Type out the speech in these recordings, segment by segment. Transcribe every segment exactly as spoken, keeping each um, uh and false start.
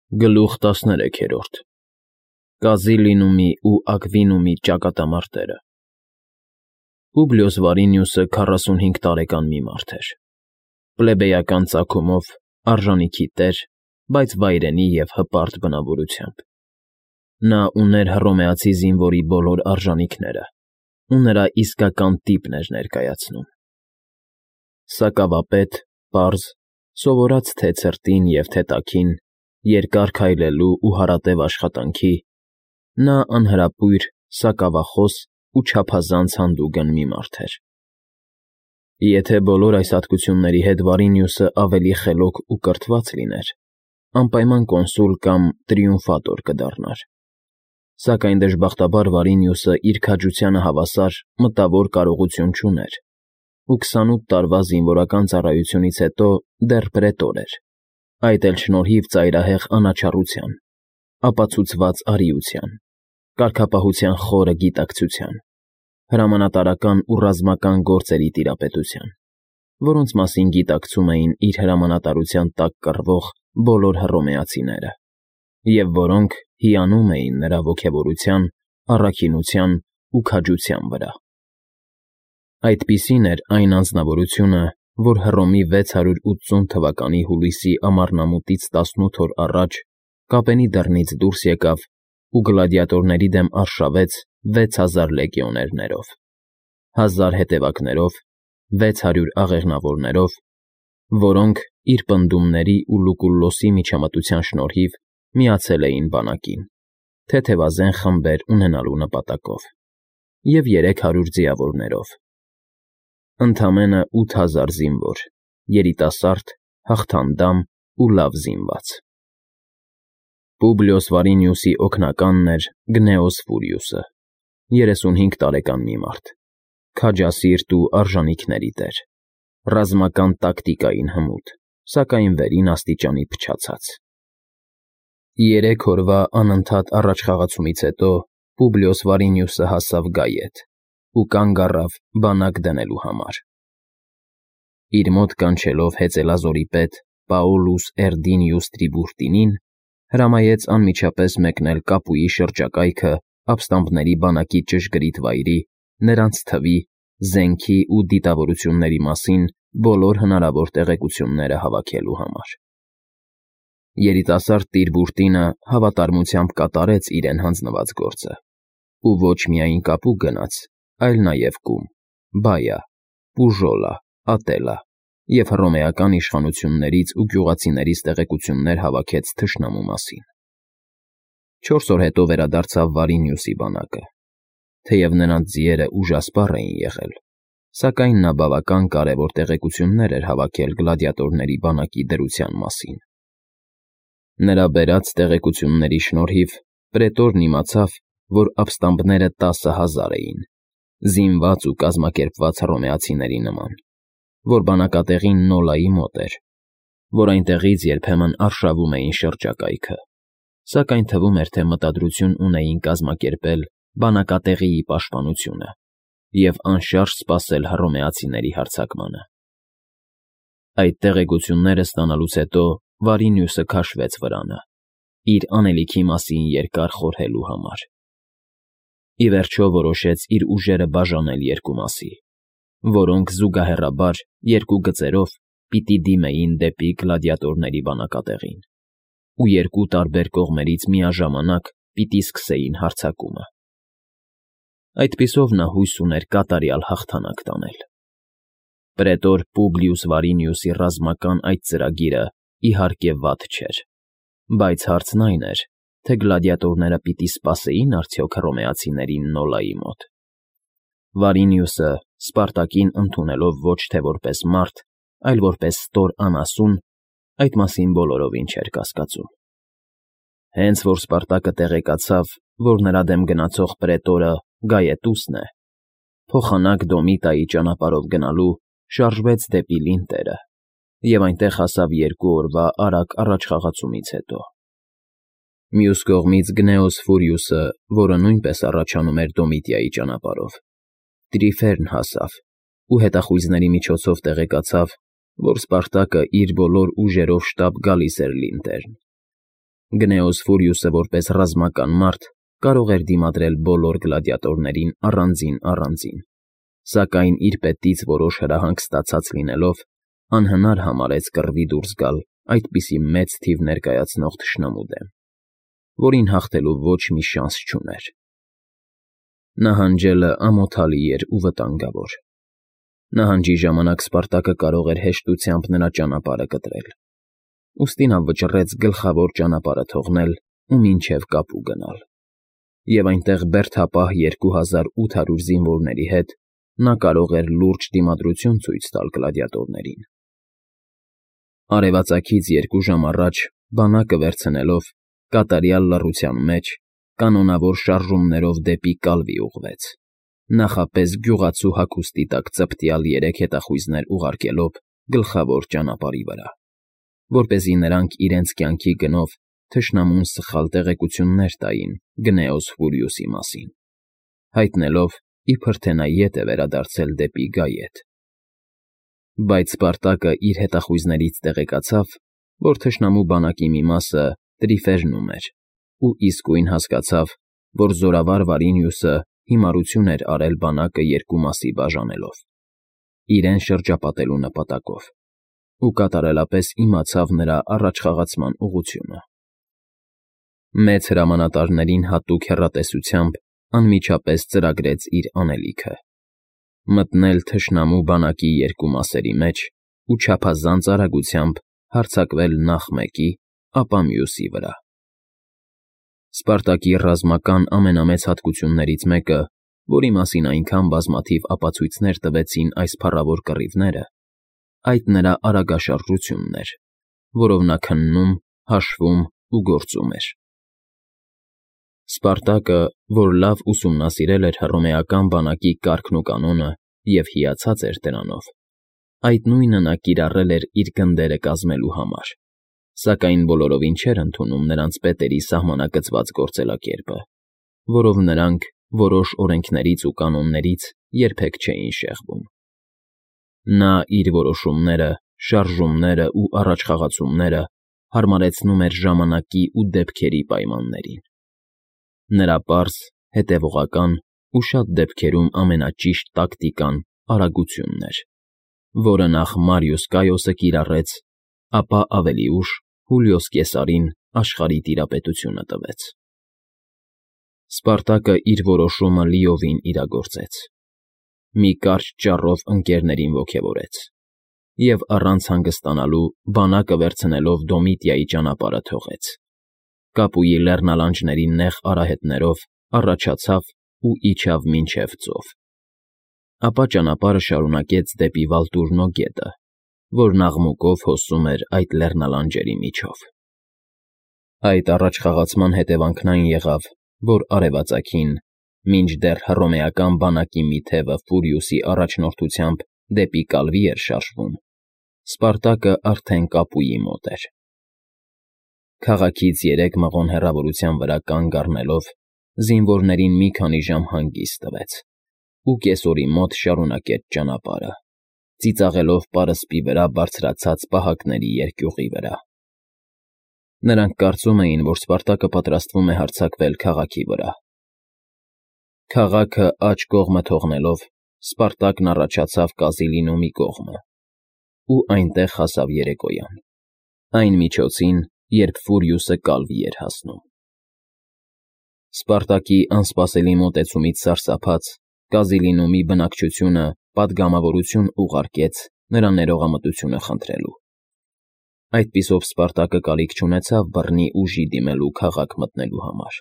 Գլուխ տասներեքերորդ Կազիլինումի ու Ակվինումի ճակատամարտերը Պուբլիոս Վարինիուսը քառասունհինգ տարեկան մի մարդ էր, պլեբեյական ծագումով, արժանիքի տեր, բայց վայրենի և հպարտ բնավորությամբ։ Նա ուներ հռոմեացի զինվորի բոլոր արժանիքները ու նրա իսկական տիպն էր ներկայացնում. սակավապետ, պարզ, սովորած թե՛ ցրտին և թե՛ տաքին, երկար քայլելու ու հարատև աշխատանքի, նա անհրապույր, սակավախոս ու չափազանց հանդուգն մի մարդ էր։ Եթե բոլոր այս հատկությունների հետ Վարինիուսը ավելի խելոք ու կրթված լիներ, անպայման կոնսուլ կամ տրիումֆատոր կդառնար, սակայն դժբախտաբար Վարինիուսը իր քաջությանը հավասար մտավոր կարողություն չուներ ու քսանութ տարվա զինվորական ծառայությունից հետո դեռ պրետոր էր, այդ էլ շնորհիվ ծայրահեղ անաչառության, ապացուցված արիության, կարգապահության խորը գիտակցության, հրամանատարական ու ռազմական գործերի տիրապետության, որոնց մասին գիտակցում էին իր հրամանատարության տակ կռվող բոլոր հռոմեացիները, և որոնք հիանում էին նրա ոգևորության, առաքինության ու քաջության վրա։ Այդպիսին էր այն անձնավորությունը, որ Հռոմի վեց հարյուր ութսուն թվականի հուլիսի ամառնամուտից տասնութ օր առաջ կապենի դռնից դուրս եկավ ու գլադիատորների դեմ արշավեց վեց հազար լեգիոներներով, հազար հետևակներով, վեց հարյուր աղեղնավորներով, որոնք իր պնդումների ու Լուկուլլոսի միջամտության շնորհիվ միացել էին բանակին, թեթևազեն խմբեր ունենալու նպատակով, և երեք հարյուր ձիավորներով, ընդամենը ութ հազար զինվոր, երիտասարդ, հաղթանդամ ու լավ զինված։ Պուբլիոս Վարինիուսի օգնականն էր Գնեոս Ֆուրիուսը, երեսունհինգ տարեկան մի մարդ, քաջասիրտ ու արժանիքների տեր, ռազմական տակտիկային հմուտ, սակայն վերին աստիճանի փչացած։ Երեք օրվա անընդհատ առաջխաղացումից հետո Պուբլիոս Վարինիուսը հասավ Գայեթ ու կանգ առավ բանակ դնելու համար։ Իր մոտ կանչելով հեծելազորի պետ Պաուլուս Էրդինիուս Տրիբուրտինին, հրամայեց անմիջապես մեկնել Կապուի շրջակայքը ապստամբների բանակի ճշգրիտ վայրի, նրանց թվի, զենքի ու դիտավորությունների մասին բոլոր հնարավոր տեղեկությունները հավաքելու համար։ Երիտասարդ Տիրբուրտինը հավատարմությամբ կատարեց իրեն հանձնված գործը ու ոչ միայն Կապու գնաց, այլ նաև Կում, Բայա, Պուժոլա, Ատելա և հռոմեական իշխանություններից ու գյուղացիներից տեղեկություններ հավաքեց թշնամու մասին։ Չորս օր հետո վերադարձավ Վարինիուսի բանակը, թեև նրանց ձիերը ուժասպառ էին եղել, սակայն նա բավական կարևոր տեղեկություններ էր հավաքել գլադիատորների բանակի դրության մասին։ Նրա բերած տեղեկությունների շնորհիվ պրետորն իմացավ, որ ապստամբները տասը հազար էին, զինված ու կազմակերպված հռոմեացիների նման, որ բանակատեղին Նոլայի մոտ էր, որ այնտեղից երբեմն արշավում էին շրջակայքը, սակայն թվում էր, թե մտադրություն ունեին կազմակերպել բանակատեղիի պաշտպանությունը և անշարժ սպասել հռոմեացիների հարձակմանը։ Այդ տեղեկությունները ստանալուց հետո Վարինիուսը քաշվեց վրանը, իր անելիքի մասին երկար խորհելու համար։ Ի վերջո որոշեց իր ուժերը բաժանել երկու մասի, որոնք զուգահեռաբար երկու գծերով պիտի դիմեին դեպի գլադիատորների բանակատեղին ու երկու տարբեր կողմերից միաժամանակ պիտի սկսեին հարձակումը։ Այդպիսով նա հույս ուներ կատարյալ հաղթանակ տանել։ Պրետոր Պուբլիուս Վարինիուսի ռազմական այդ ծրագիրը, իհարկե, վատ չէր, բայց հարցն այն էր, թե գլադիատորները պիտի սպասեի՞ն արդյոք հռոմեացիներին Նոլայի մոտ։ Վարինիուսը, Սպարտակին ընդունելով ոչ թե որպես մարդ, այլ որպես ստոր անասուն, այդ մասին բոլորովին չէր կասկածում։ Հենց որ Սպարտակը տեղեկացավ, որ նրա դեմ գնացող պրետորը Գայետուսն է, փոխանակ Դոմիտայի ճանապարհով գնալու, շարժվեց դեպի Լինտերը և այնտեղ հասավ երկու օրվա արագ առաջխաղացումից հետո։ Մյուս կողմից Գնեոս Ֆուրիուսը, որը նույնպես առաջանում էր Դոմիտիայի ճանապարհով, Տրիֆերն հասավ ու հետախույզների միջոցով տեղեկացավ, որ Սպարտակը իր բոլոր ուժերով շտապ գալիս էր Լինտերն Գնեոս Ֆուրիուսը որպես ռազմական մարդ կարող էր դիմադրել բոլոր գլադիատորներին առանձին առանձին, սակայն իր պետից որոշ հրահանգ ստացած լինելով, անհնար համարեց կռվի դուրս գալ այդպիսի մեծ թիվ ներկայացնող թշնամու դեմ, որին հաղթելու ոչ մի շանս չուներ։ Նահանջելը ամոթալի էր ու վտանգավոր։ Նահանջի ժամանակ Սպարտակը կարող էր հեշտությամբ նրա ճանապարհը կտրել, ուստի նա վճռեց գլխավոր ճանապարհը թողնել ու մինչև կապու գնալ, և այնտեղ բերդապահ երկու հազար ութ հարյուր զինվորների հետ նա կարող էր լուրջ դիմադրություն ցույց տալ գլադիատորներին։ Արևածագից երկու ժամ առաջ, բանակը վերցնելով, կատարյալ լռության մեջ, կանոնավոր շարժումներով դեպի Կալվի ուղղվեց, նախապես գյուղացու հագուստի տակ ծպտյալ երեք հետախույզներ ուղարկելով գլխավոր ճանապարհի վրա, որպեսզի նրանք իրենց կյանքի գնով թշնամուն սխալ տեղեկություններ տային Գնեոս Ֆուրիուսի մասին, հայտնելով, իբր թե նա ետ է վերադարձել դեպի Գայետ։ Բայց Սպարտակը իր հետախույզներից տեղեկացավ, որ թշնամու բանակի մի մասը Տրիֆերնում էր ու իսկույն հասկացավ, որ զորավար Վարինիուսը հիմարություն էր արել բանակը երկու մասի բաժանելով, իրեն շրջապատելու նպատակով, ու կատարելապես իմացավ նրա առաջխաղացման ուղղությունը։ Մեծ հրամանատարներին հատուկ հեռատեսությամբ անմիջապես ծրագրեց իր անելիքը. մտնել թշնամու բանակի երկու մասերի մեջ ու չափազանց արագությամբ հարձակվել նախ մեկի, ապա մյուսի վրա։ Սպարտակի ռազմական ամենամեծ հատկություններից մեկը, որի մասին այնքան բազմաթիվ ապացույցներ տվեցին այս փառավոր կռիվները, այդ նրա արագաշարժությունն էր, որով նա քննում, հաշվում ու գործում էր։ Սպարտակը, որ լավ ուսումնասիրել էր հռոմեական բանակի կարգն ու կանոնը և հիացած էր դրանով, այդ նույնը նա կիրառել էր իր գնդերը կազմելու համար, սակայն բոլորովին չէր ընդունում նրանց պետերի սահմանակցված գործելակերպը, որով նրանք որոշ օրենքներից ու կանոններից երբեք չէին շեղվում։ Նա իր որոշումները, շարժումները ու առաջխաղացումները հարմարեցնում էր ժամանակի ու դեպքերի պայմաններին։ Նրա պարզ, հետևողական ու շատ դեպքերում ամենաճիշտ տակտիկան արագությունն էր, որը նախ Մարիուս Կայոսը կիրառեց, ապա ավելի ուշ Հուլիոս Կեսարին աշխարհի տիրապետությունը տվեց։ Սպարտակը իր որոշումը լիովին իրագործեց։ Մի կարճ ճառով ընկերներին ոգևորեց և առանց հանգստանալու բանակը վերցնելով Դոմիտիայի ճանապարհը թողեց, Կապուի լեռնալանջների նեղ արահետներով առաջացավ ու իջավ մինչև ծով, ապա ճանապարհը շարունակեց դեպի Վալտուրնո գետը, որն աղմուկով հոսում էր այդ լեռնալանջերի միջով։ Այդ առաջխաղացման հետևանքն այն եղավ, որ արևածագին, մինչդեռ հռոմեական բանակի մի թևը Ֆուրիուսի առաջնորդությամբ դեպի Կալվի էր շարժվում, Սպարտակը արդեն Կապուի մոտ էր։ Քաղաքից երեք մղոն հեռավորության վրա կանգ առնելով, զինվորներին մի քանի ժամ հանգիստ տվեց ու կեսօրի մոտ շարունակեց ճանապարհը, ծիծաղելով պարսպի վրա բարձրացած պահակների երկյուղի վրա։ Նրանք կարծում էին, որ Սպարտակը պատրաստվում է հարձակվել քաղաքի վրա։ Քաղաքը աջ կողմը թողնելով, Սպարտակն առաջացավ Կազիլինումի կողմը ու այնտեղ հասավ երեկոյան, այն միջոցին, երբ Ֆուրիուսը Կալվի էր հասնում։ Սպարտակի անսպասելի մոտեցումից սարսափած, Կազիլինումի բնակչությունը պատգամավորություն ուղարկեց նրա ներողամտությունը խնդրելու։ Այդպիսով Սպարտակը կարիք չունեցավ բռնի ուժի դիմելու քաղաք մտնելու համար։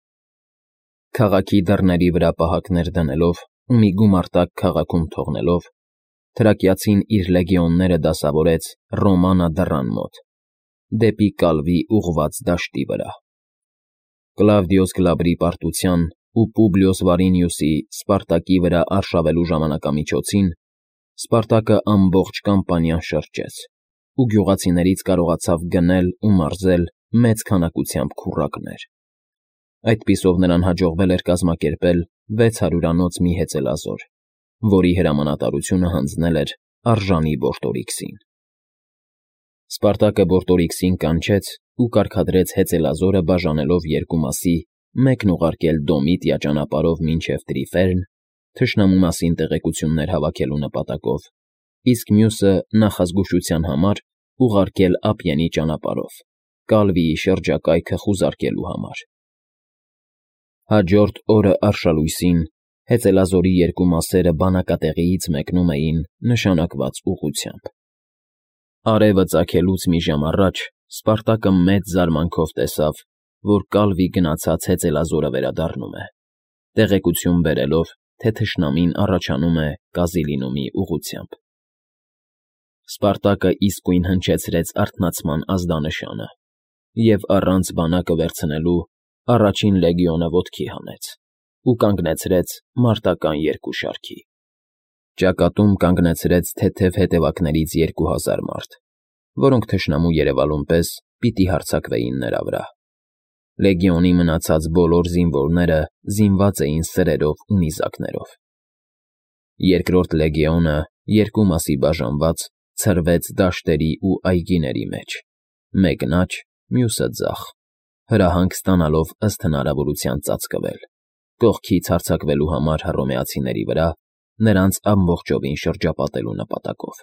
Քաղաքի դռների վրա պահակներ դնելով ու մի գումարտակ քաղաքում թողնելով, թրակիացին իր լեգիոնները դասավորեց Ռոմանա դռան մոտ, դեպի Կալվի ուղղված դաշտի վրա։ Կլավդիոս Գլաբրի պարտության ու Պուբլիոս Վարինիուսի Սպարտակի վրա արշավելու ժամանակամիջոցին Սպարտակը ամբողջ կամպանիան շրջեց ու գյուղացիներից կարողացավ գնել ու մարզել մեծ քանակությամբ քուռակներ։ Այդպիսով նրան հաջողվել էր կազմակերպել վեց հարյուրանոց մի հեծելազոր, որի հրամանատարությունը հանձնել էր արժանի Բորտորիքսին։ Սպարտակը Բորտորիքսին կանչեց ու կարգադրեց հեծելազորը բաժանելով երկու մասի, մեկն ուղարկել Դոմիտիա ճանապարհով մինչև Տրիֆերն, թշնամու մասին տեղեկություններ հավաքելու նպատակով, իսկ մյուսը նախազգուշության համար ուղարկել Ափիենի ճանապարհով, Կալվիի շրջակայքը խուզարկելու համար։ Հաջորդ օրը արշալույսին հեծելազորի երկու մասերը բանակատեղիից մեկնում էին նշանակված ուղղությամբ։ Արևը ծագելուց մի ժամ առաջ Սպարտակը մեծ զարմանքով տեսավ, որ Կալվի գնացած հեծելազորը վերադառնում է, տեղեկություն բերելով, թե թշնամին առաջանում է Կազիլինումի ուղղությամբ։ Սպարտակը իսկույն հնչեցրեց արթնացման ազդանշանը և առանց բանակը վերցնելու առաջին լեգիոնը ոտքի հանեց ու կանգնեցրեց մարտական երկուշարքի։ Ճակատում կանգնեցրեց թեթև հետևակներից երկու հազար մարդ, որոնք թշնամու երևալուն պես պիտի հարձակվեին նրա վրա։ Լեգիոնի մնացած բոլոր զինվորները զինված էին սրերով ու նիզակներով։ Երկրորդ լեգիոնը, երկու մասի բաժանված, ցրվեց դաշտերի ու այգիների մեջ, մեկն աջ, մյուսը ձախ, հրահանգ ստանալով ըստ հնարավորության ծածկվել, կողքից հարձակվելու համար հռոմեացիների վրա, նրանց ամբողջովին շրջապատելու նպատակով։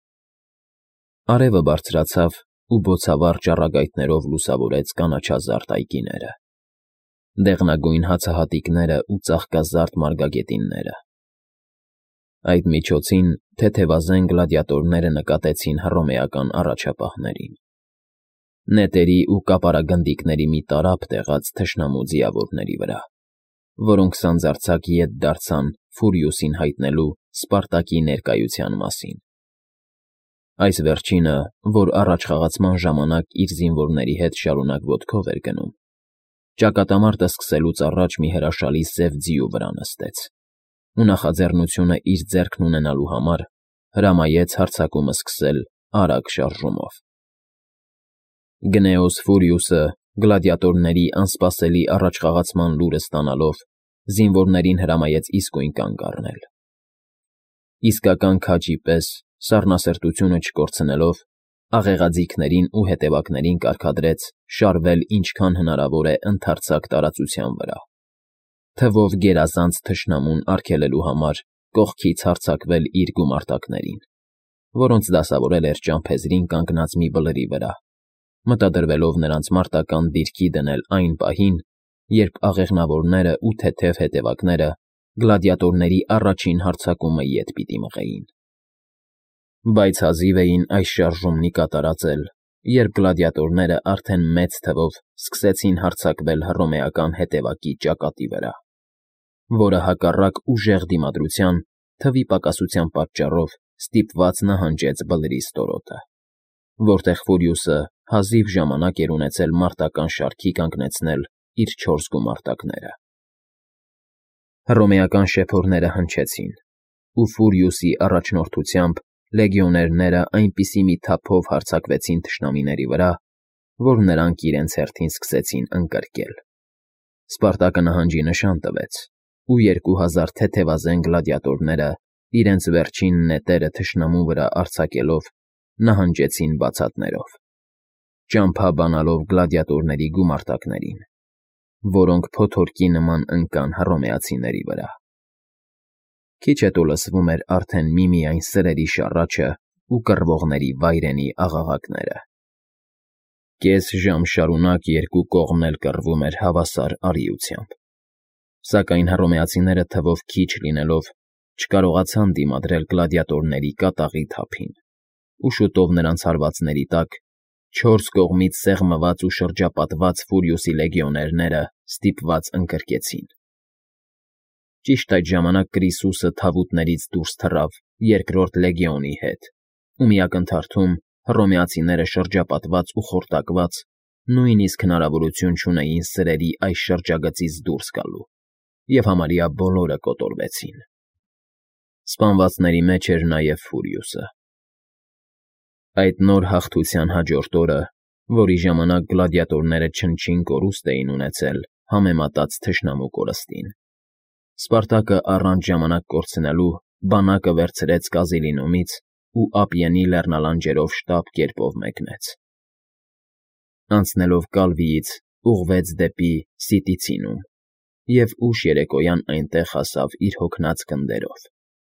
Արևը բարձրացավ ու բոցավառ ճառագայթներով լուսավորեց կանաչազարդ այգիները, դեղնագույն հացահատիկները ու ծաղկազարդ մարգագետինները։ Այդ միջոցին թեթևազեն գլադիատորները նկատեցին հռոմեական առաջապահներին, նետերի ու կապարագնդիկների մի տարափ տեղած թշնամու ձիավորների վրա, որոնք սանձարձակ ետ դարձան Ֆուրիուսին հայտնելու Սպարտակի ներկայության մասին։ Այս վերջինը, որ առաջխաղացման ժամանակ իր զինվորների հետ շարունակ ոտքով էր գնում, ճակատամարտը սկսելուց առաջ մի հրաշալի սև ձիու վրա նստեց ու նախաձեռնությունը իր ձեռքն ունենալու համար հրամայեց հարձակումը սկսել արագ շարժումով։ Գնեոս Ֆուրիուսը գլադիատորների անսպասելի առաջխաղացման լուրը ստանալով զինվորներին հրամայեց իսկույն կանգ առնել։ Իսկական քաջի պես, սառնասրտությունը չկորցնելով, աղեղաձիգներին ու հետևակներին կարգադրեց շարվել ինչքան հնարավոր է ընդարձակ տարածության վրա, թվով գերազանց թշնամուն արգելելու համար կողքից հարձակվել իր գումարտակներին, որոնց դասավորել էր ճամփեզրին կանգնած մի բլրի վրա, մտադրվելով նրանց մարտական դիրքի դնել այն պահին, երբ աղեղնավորները ու թեթև հետևակները գլադիատորների առաջին հարձակումը ետ պիտի մղեին։ Բայց հազիվ էին այս շարժումն ի կատար ածել, երբ գլադիատորները արդեն մեծ թվով սկսեցին հարձակվել հռոմեական հետևակի ճակատի վրա, որը հակառակ ուժեղ դիմադրության, թվի պակասության պատճառով ստիպված նահանջեց բլրի ստորոտը, որտեղ Ֆուրիուսը հազիվ ժամանակ էր ունեցել մարտական շարքի կանգնեցնել իր չորս գումարտակները։ Հռոմեական շեփորները հնչեցին, ու Ֆուրիուսի առաջնորդությամբ լեգիոներները այնպիսի մի թափով հարձակվեցին թշնամիների վրա, որ նրանք իրենց հերթին սկսեցին ընկրկել։ Սպարտակը նահանջի նշան տվեց, ու երկու հազար թեթևազեն գլադիատորները իրենց վերջին նետերը թշնամու վրա արձակելով նահանջեցին բացատներով, ճամփա բանալով գլադիատորների գումարտակներին, որոնք փոթորկի նման ընկան հռոմեացիների վրա։ Քիչ հետո լսվում էր արդեն միմիայն սրերի շառաչը ու կռվողների վայրենի աղաղակները։ Կես ժամ շարունակ երկու կողմն էլ կռվում էր հավասար արիությամբ, սակայն հռոմեացիները թվով քիչ լինելով չկարողացան դիմադրել գլադիատորների կատաղի թափին, ու շուտով նրանց հարվածների տակ չորս կողմից սեղմված ու շրջապատված Ֆուրիուսի լեգիոներները ստիպված ընկրկեցին։ Ճիշտ այդ ժամանակ Կրիսուսը թավուտներից դուրս թռավ երկրորդ լեգիոնի հետ, ում ակնթարթում հռոմեացիները շրջապատված ու խորտակված նույնիսկ հնարավորություն չունեին սրերի այս շրջագծից դուրս գալու, և համարյա բոլորը կոտորվեցին։ Սպանվածների մեջ էր նաև Ֆուրիուսը։ Այդ նոր հաղթության հաջորդ օրը, որի ժամանակ գլադիատորները չնչին կորուստ էին ունեցել համեմատած թշնամու կորստին, Սպարտակը առանց ժամանակ կորցնելու բանակը վերցրեց Կազիլինումից ու Ափիենի լեռնալանջերով շտապ կերպով մեկնեց։ անցնելով Կալվիից ուղղվեց դեպի Սիտիցինում և ուշ երեկոյան այնտեղ հասավ իր հոգնած գնդերով։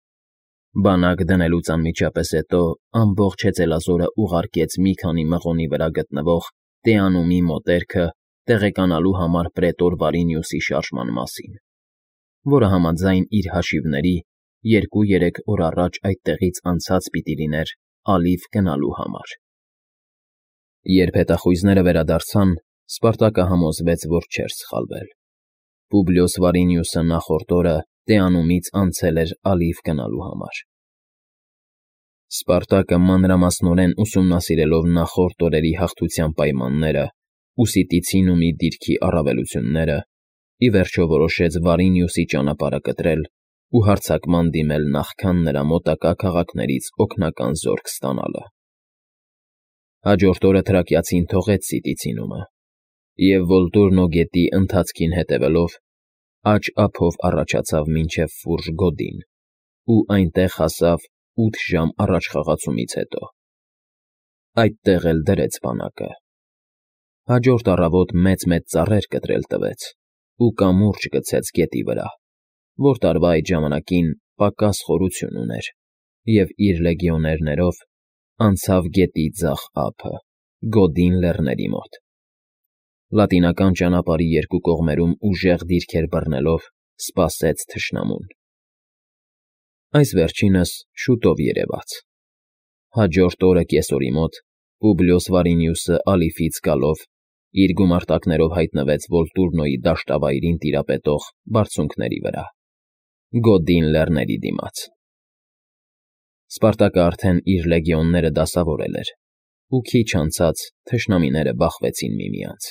Բանակ դնելուց անմիջապես հետո ամբողջ հեծելազորը ուղարկեց մի քանի մղոնի վրա գտնվող Տեանումի մոտերքը տեղեկանալու համար պրետոր Վարինիուսի շարժման մասին, որը համաձայն իր հաշիվների երկու֊երեք օր առաջ այդտեղից անցած պիտի լիներ ալիվ գնալու համար։ Երբ հետախույզները վերադարձան, Սպարտակը համոզվեց, որ չէր սխալվել։ Պուբլիոս Վարինիուսը նախորդ օրը Տեանումից անցել էր ալիվ գնալու համար։ Սպարտակը մանրամասնորեն ուսումնասիրելով նախորդ օրերի հաղթության պայմանները ու Սիտիցինումի դիրքի առավելությունները, ի վերջո որոշեց Վարինիուսի ճանապարհը կտրել ու հարձակման դիմել նախքան նրա մոտակա քաղաքներից օգնական զորք ստանալը։ Հաջորդ օրը թրակիացին թողեց Սիտիցինումը և Վոլտուրնո գետի ընթացքին հետևելով աջ ափով առաջացավ մինչև Ֆուրժ գոտին ու այնտեղ հասավ ութ ժամ առաջխաղացումից հետո։ Այդտեղ էլ դրեց բանակը։ Հաջորդ առավոտ մեծ֊մեծ ծառեր կտրել տվեց ու կամուրջ գցեց գետի վրա, որ տարվա այդ ժամանակին պակաս խորություն ուներ, և իր լեգիոներներով անցավ գետի ձախ ափը՝ Գոդին լեռների մոտ։ Լատինական ճանապարհի երկու կողմերում ուժեղ դիրքեր բռնելով սպասեց թշնամուն։ Այս վերջինս շուտով երևաց։ Հաջորդ օրը կեսօրի մոտ Պուբլիոս Վարինիուսը ալիֆից գալով իր գումարտակներով հայտնվեց Վոլտուրնոյի դաշտավայրին տիրապետող բարձունքների վրա՝ Գոդին լեռների դիմաց։ Սպարտակը արդեն իր լեգիոնները դասավորել էր, ու քիչ անցած թշնամիները բախվեցին միմյանց։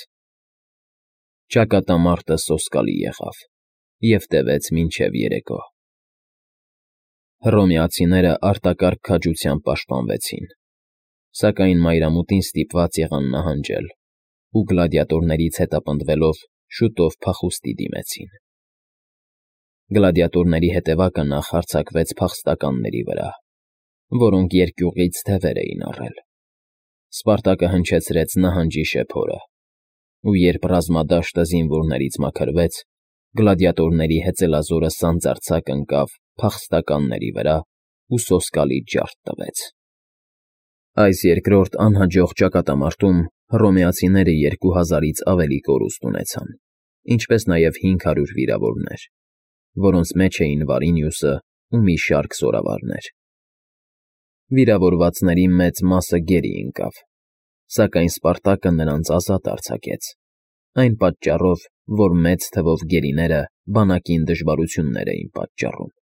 Ճակատամարտը սոսկալի եղավ և տևեց մինչև երեկո։ Հռոմեացիները արտակարգ քաջությամբ պաշտպանվեցին, սակայն մայրամուտին ստիպված եղան նահանջել ու գլադիատորներից հետապնդվելով շուտով փախուստի դիմեցին։ Գլադիատորների հետևակը նախ հարձակվեց փախստականների վրա, որոնք երկյուղից թևեր էին առել։ Սպարտակը հնչեցրեց նահանջի շեփորը, ու երբ ռազմադաշտը զինվորներից մաքրվեց, գլադիատորների հեծելազորը սանձարձակ ընկավ փախստականների վրա ու սոսկալի ջարդ տվեց։ Այս երկրորդ անհաջող ճակատամարտում հռոմեացիները երկու հազարից ավելի կորուստ ունեցան, ինչպես նաև հինգ հարյուր վիրավորներ, որոնց մեջ էին Վարինիուսը ու մի շարք զորավարներ։ Վիրավորվածների մեծ մասը գերի ընկավ, սակայն Սպարտակը նրանց ազատ արձակեց, այն պատճառով, որ մեծ թվով գերիները բանակին դժվարություններ էին պատճառում։